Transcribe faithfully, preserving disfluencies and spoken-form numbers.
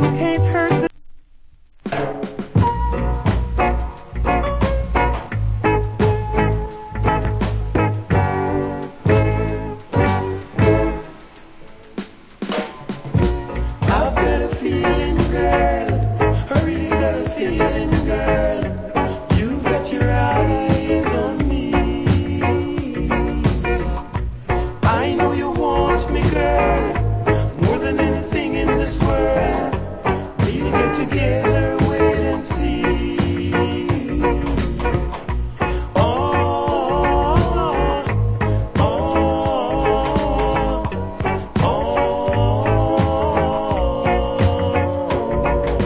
can't hurt the I've got a feeling, girl. Hurry, got a feeling, girl. You got your eyes on me. I know you want me, girl, more than anything in this world. We'll get together.